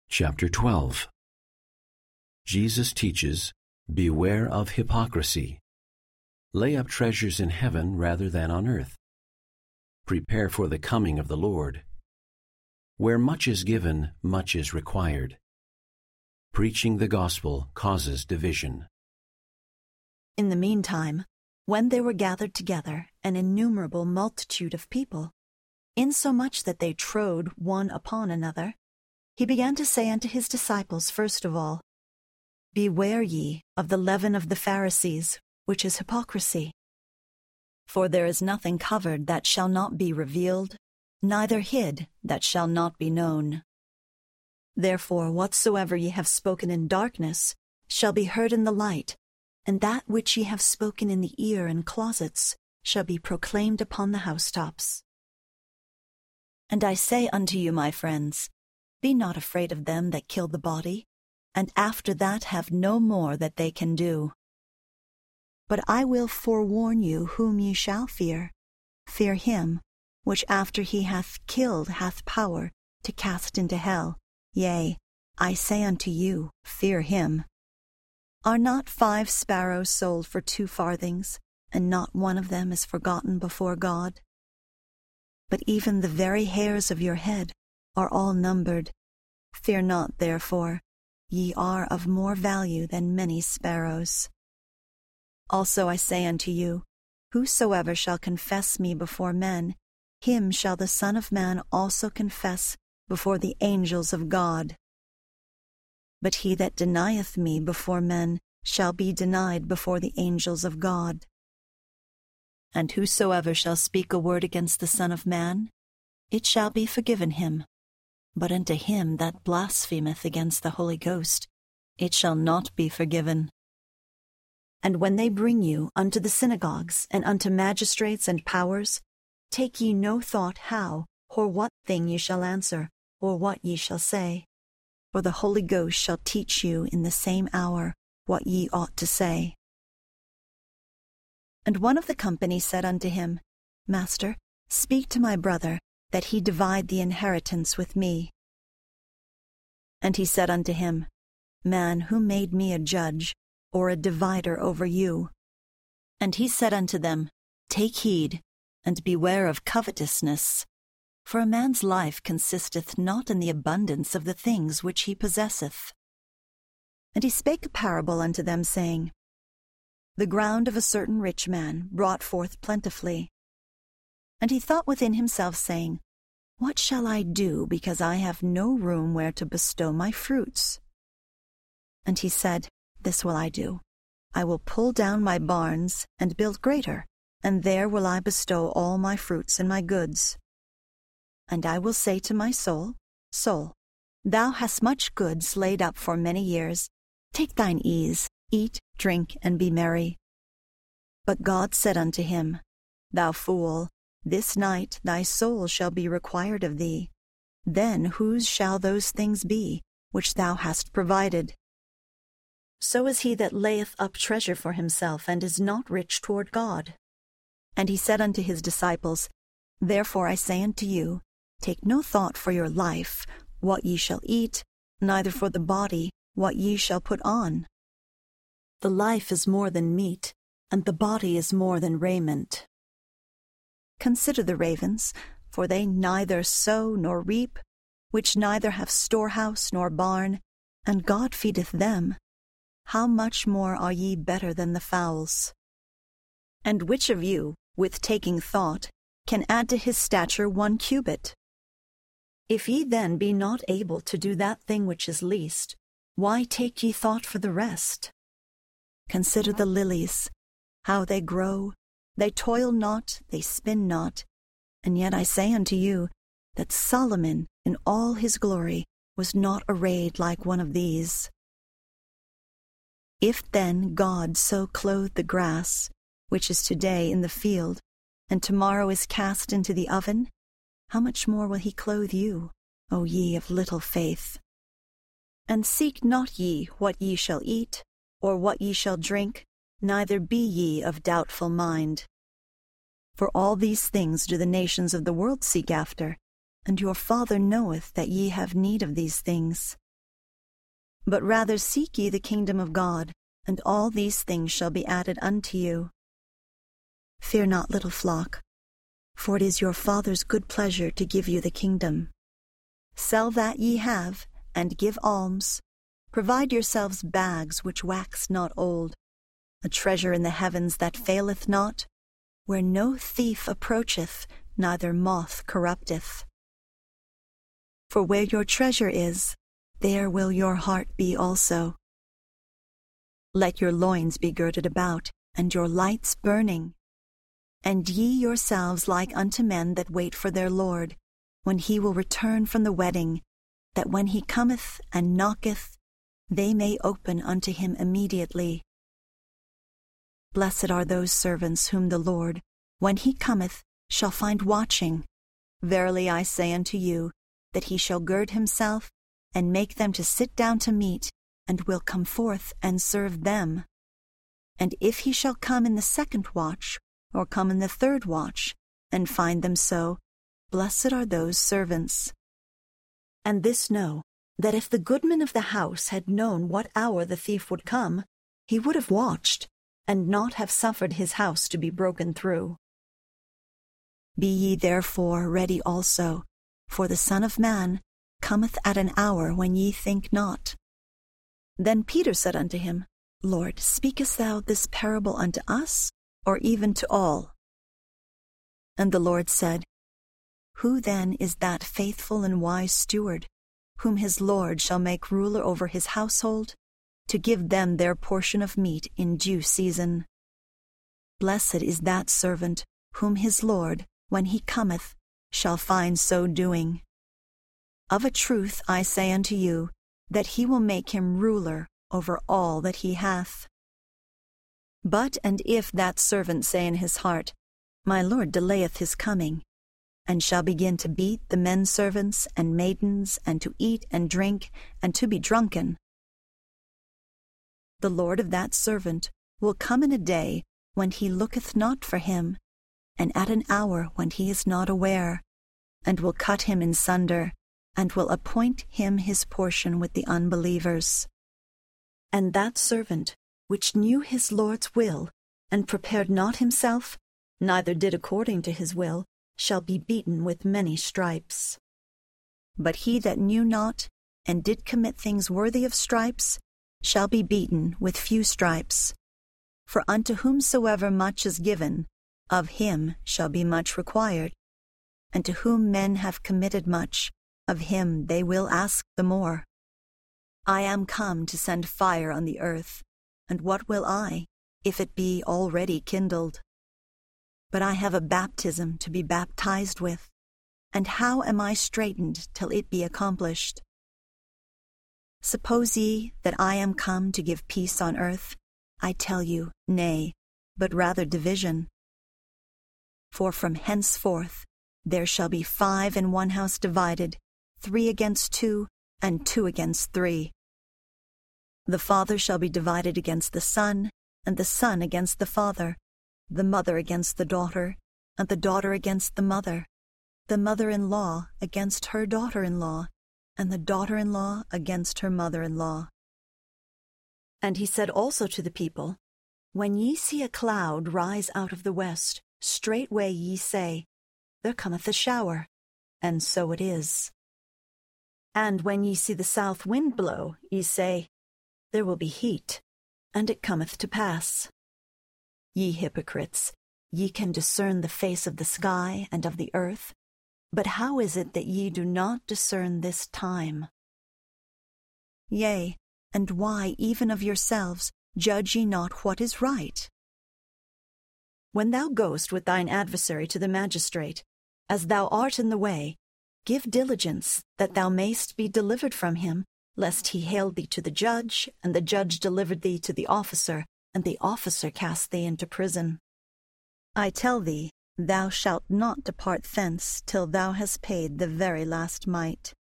Chapter 12. Jesus teaches, Beware of hypocrisy. Lay up treasures in heaven rather than on earth. Prepare for the coming of the Lord. Where much is given, much is required. Preaching the gospel causes division. In the meantime, when they were gathered together, an innumerable multitude of people, insomuch that they trode one upon another, he began to say unto his disciples first of all, Beware ye of the leaven of the Pharisees, which is hypocrisy. For there is nothing covered that shall not be revealed, neither hid that shall not be known. Therefore whatsoever ye have spoken in darkness shall be heard in the light, and that which ye have spoken in the ear in closets shall be proclaimed upon the housetops. And I say unto you, my friends, be not afraid of them that kill the body, and after that have no more that they can do. But I will forewarn you whom ye shall fear. Fear him, which after he hath killed hath power to cast into hell. Yea, I say unto you, fear him. Are not 5 sparrows sold for 2 farthings, and not one of them is forgotten before God? But even the very hairs of your head are all numbered. Fear not, therefore, ye are of more value than many sparrows. Also I say unto you, whosoever shall confess me before men, him shall the Son of Man also confess before the angels of God. But he that denieth me before men shall be denied before the angels of God. And whosoever shall speak a word against the Son of Man, it shall be forgiven him. But unto him that blasphemeth against the Holy Ghost, it shall not be forgiven. And when they bring you unto the synagogues and unto magistrates and powers, take ye no thought how or what thing ye shall answer, or what ye shall say. For the Holy Ghost shall teach you in the same hour what ye ought to say. And one of the company said unto him, Master, speak to my brother, that he divide the inheritance with me. And he said unto him, Man, who made me a judge, or a divider over you? And he said unto them, Take heed, and beware of covetousness. For a man's life consisteth not in the abundance of the things which he possesseth. And he spake a parable unto them, saying, The ground of a certain rich man brought forth plentifully. And he thought within himself, saying, What shall I do, because I have no room where to bestow my fruits? And he said, This will I do. I will pull down my barns and build greater, and there will I bestow all my fruits and my goods. And I will say to my soul, Soul, thou hast much goods laid up for many years. Take thine ease, eat, drink, and be merry. But God said unto him, Thou fool, this night thy soul shall be required of thee. Then whose shall those things be, which thou hast provided? So is he that layeth up treasure for himself, and is not rich toward God. And he said unto his disciples, Therefore I say unto you, take no thought for your life, what ye shall eat, neither for the body, what ye shall put on. The life is more than meat, and the body is more than raiment. Consider the ravens, for they neither sow nor reap, which neither have storehouse nor barn, and God feedeth them. How much more are ye better than the fowls? And which of you, with taking thought, can add to his stature 1 cubit? If ye then be not able to do that thing which is least, why take ye thought for the rest? Consider the lilies, how they grow. They toil not, they spin not. And yet I say unto you, that Solomon in all his glory was not arrayed like one of these. If then God so clothe the grass, which is today in the field, and tomorrow is cast into the oven, how much more will he clothe you, O ye of little faith? And seek not ye what ye shall eat, or what ye shall drink, neither be ye of doubtful mind. For all these things do the nations of the world seek after, and your Father knoweth that ye have need of these things. But rather seek ye the kingdom of God, and all these things shall be added unto you. Fear not, little flock, for it is your Father's good pleasure to give you the kingdom. Sell that ye have, and give alms. Provide yourselves bags which wax not old, a treasure in the heavens that faileth not, where no thief approacheth, neither moth corrupteth. For where your treasure is, there will your heart be also. Let your loins be girded about, and your lights burning. And ye yourselves like unto men that wait for their Lord, when he will return from the wedding, that when he cometh and knocketh, they may open unto him immediately. Blessed are those servants whom the Lord, when he cometh, shall find watching. Verily I say unto you, that he shall gird himself, and make them to sit down to meat, and will come forth and serve them. And if he shall come in the second watch, or come in the third watch, and find them so, blessed are those servants. And this know, that if the goodman of the house had known what hour the thief would come, he would have watched, and not have suffered his house to be broken through. Be ye therefore ready also, for the Son of Man cometh at an hour when ye think not. Then Peter said unto him, Lord, speakest thou this parable unto us, or even to all? And the Lord said, Who then is that faithful and wise steward, whom his Lord shall make ruler over his household, to give them their portion of meat in due season? Blessed is that servant, whom his Lord, when he cometh, shall find so doing. Of a truth I say unto you, that he will make him ruler over all that he hath. But and if that servant say in his heart, My Lord delayeth his coming, and shall begin to beat the men servants and maidens, and to eat and drink, and to be drunken, the Lord of that servant will come in a day when he looketh not for him, and at an hour when he is not aware, and will cut him in sunder, and will appoint him his portion with the unbelievers. And that servant, which knew his Lord's will, and prepared not himself, neither did according to his will, shall be beaten with many stripes. But he that knew not, and did commit things worthy of stripes, shall be beaten with few stripes. For unto whomsoever much is given, of him shall be much required. And to whom men have committed much, of him they will ask the more. I am come to send fire on the earth, and what will I, if it be already kindled? But I have a baptism to be baptized with, and how am I straitened till it be accomplished? Suppose ye that I am come to give peace on earth? I tell you, nay, but rather division. For from henceforth there shall be 5 in one house divided, 3 against 2, and 2 against 3. The father shall be divided against the son, and the son against the father, the mother against the daughter, and the daughter against the mother-in-law against her daughter-in-law, and the daughter-in-law against her mother-in-law. And he said also to the people, When ye see a cloud rise out of the west, straightway ye say, There cometh a shower, and so it is. And when ye see the south wind blow, ye say, There will be heat, and it cometh to pass. Ye hypocrites, ye can discern the face of the sky and of the earth, but how is it that ye do not discern this time? Yea, and why even of yourselves judge ye not what is right? When thou goest with thine adversary to the magistrate, as thou art in the way, give diligence that thou mayst be delivered from him, lest he hale thee to the judge, and the judge deliver thee to the officer, and the officer cast thee into prison. I tell thee, thou shalt not depart thence till thou hast paid the very last mite.